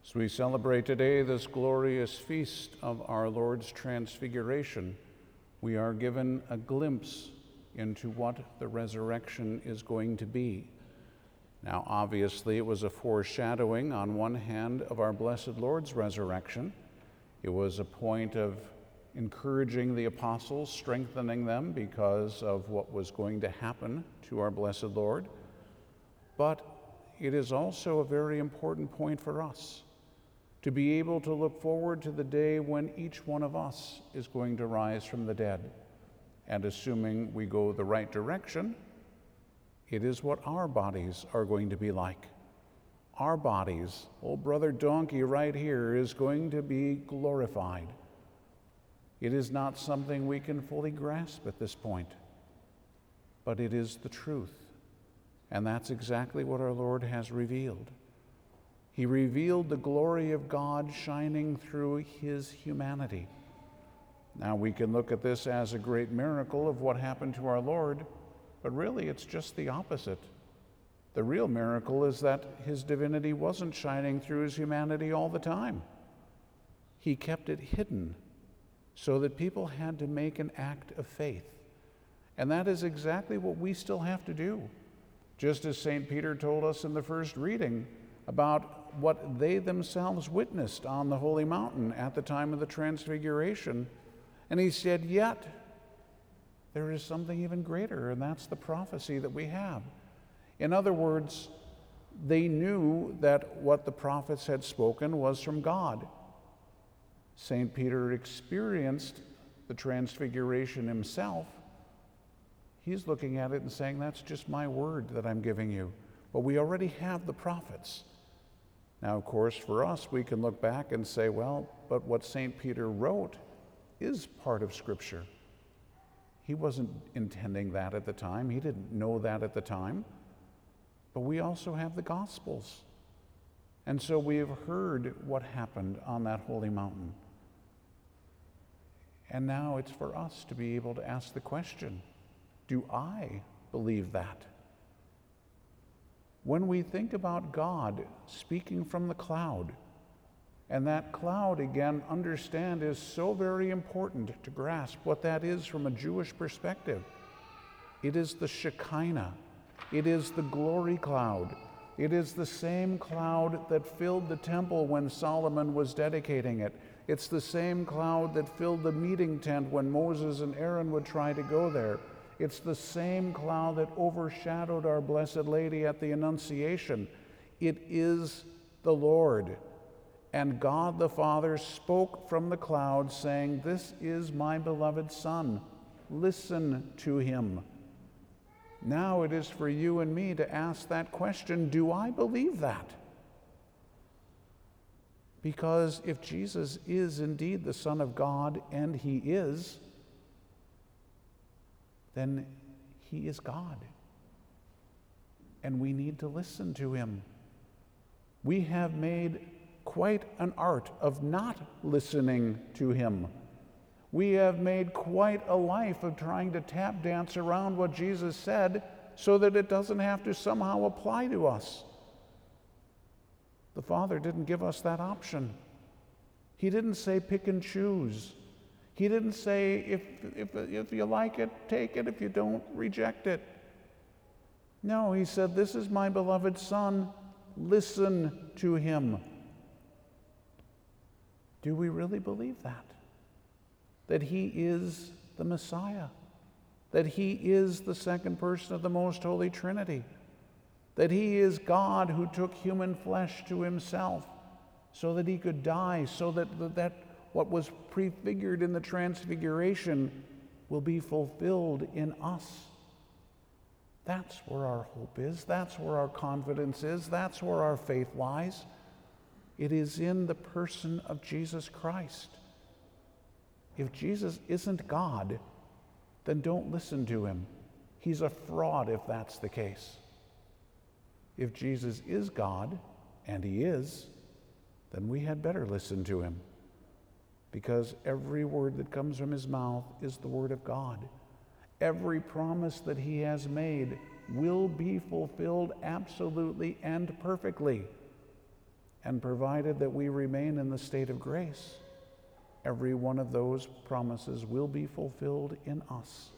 As we celebrate today this glorious feast of our Lord's Transfiguration, we are given a glimpse into what the resurrection is going to be. Now, obviously, it was a foreshadowing on one hand of our blessed Lord's resurrection. It was a point of encouraging the apostles, strengthening them because of what was going to happen to our blessed Lord. But it is also a very important point for us to be able to look forward to the day when each one of us is going to rise from the dead. And assuming we go the right direction, it is what our bodies are going to be like. Our bodies, old brother Donkey right here, is going to be glorified. It is not something we can fully grasp at this point, but it is the truth. And that's exactly what our Lord has revealed. He revealed the glory of God shining through his humanity. Now we can look at this as a great miracle of what happened to our Lord, but really it's just the opposite. The real miracle is that his divinity wasn't shining through his humanity all the time. He kept it hidden so that people had to make an act of faith. And that is exactly what we still have to do. Just as St. Peter told us in the first reading about what they themselves witnessed on the holy mountain at the time of the Transfiguration. And he said, yet there is something even greater, and that's the prophecy that we have. In other words, they knew that what the prophets had spoken was from God. St. Peter experienced the Transfiguration himself. He's looking at it and saying, that's just my word that I'm giving you. But we already have the prophets. Now, of course, for us, we can look back and say, well, but what St. Peter wrote is part of Scripture. He wasn't intending that at the time. He didn't know that at the time. But we also have the Gospels. And so we have heard what happened on that holy mountain. And now it's for us to be able to ask the question, do I believe that? When we think about God speaking from the cloud, and that cloud, again, understand, is so very important to grasp what that is from a Jewish perspective. It is the Shekinah. It is the glory cloud. It is the same cloud that filled the temple when Solomon was dedicating it. It's the same cloud that filled the meeting tent when Moses and Aaron would try to go there. It's the same cloud that overshadowed our Blessed Lady at the Annunciation. It is the Lord. And God the Father spoke from the cloud, saying, this is my beloved Son. Listen to him. Now it is for you and me to ask that question, do I believe that? Because if Jesus is indeed the Son of God, and he is, then he is God. And we need to listen to him. We have made quite an art of not listening to him. We have made quite a life of trying to tap dance around what Jesus said so that it doesn't have to somehow apply to us. The Father didn't give us that option. He didn't say pick and choose. He didn't say, if you like it, take it. If you don't, reject it. No, he said, this is my beloved Son. Listen to him. Do we really believe that? That he is the Messiah? That he is the second person of the Most Holy Trinity? That he is God who took human flesh to himself so that he could die, so that what was prefigured in the Transfiguration will be fulfilled in us. That's where our hope is. That's where our confidence is. That's where our faith lies. It is in the person of Jesus Christ. If Jesus isn't God, then don't listen to him. He's a fraud if that's the case. If Jesus is God, and he is, then we had better listen to him, because every word that comes from his mouth is the word of God. Every promise that he has made will be fulfilled absolutely and perfectly. and provided that we remain in the state of grace, every one of those promises will be fulfilled in us.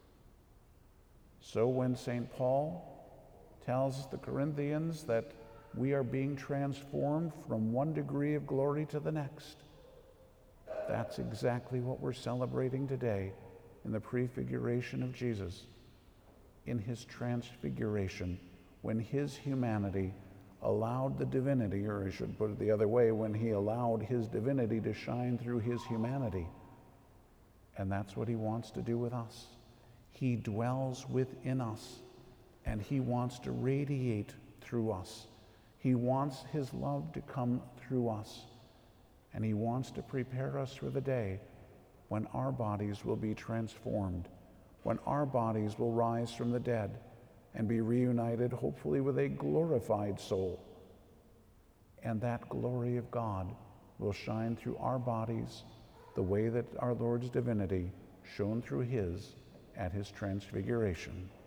So when St. Paul tells the Corinthians that we are being transformed from one degree of glory to the next, that's exactly what we're celebrating today in the prefiguration of Jesus, in his transfiguration, when his humanity allowed the divinity, or I should put it the other way, when he allowed his divinity to shine through his humanity. And that's what he wants to do with us. He dwells within us, and he wants to radiate through us. He wants his love to come through us, and he wants to prepare us for the day when our bodies will be transformed, when our bodies will rise from the dead and be reunited, hopefully with a glorified soul. And that glory of God will shine through our bodies the way that our Lord's divinity shone through his at his transfiguration.